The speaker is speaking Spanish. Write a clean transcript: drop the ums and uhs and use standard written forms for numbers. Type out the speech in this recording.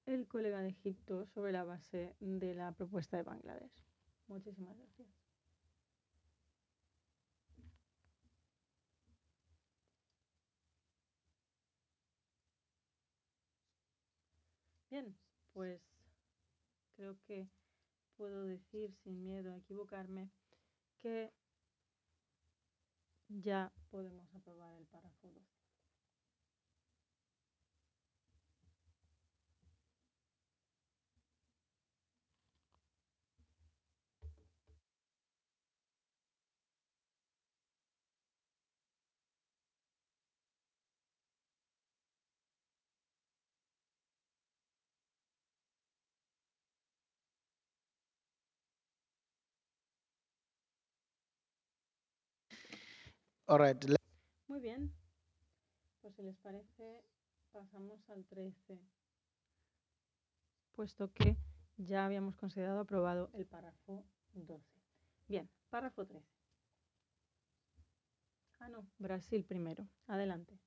el colega de Egipto sobre la base de la propuesta de Bangladesh. Muchísimas gracias. Bien, pues creo que puedo decir sin miedo a equivocarme que ya podemos aprobar el párrafo 12. All right. Muy bien, pues si les parece pasamos al 13, puesto que ya habíamos considerado aprobado el párrafo 12. Bien, párrafo 13. Ah, no, Brasil primero. Adelante.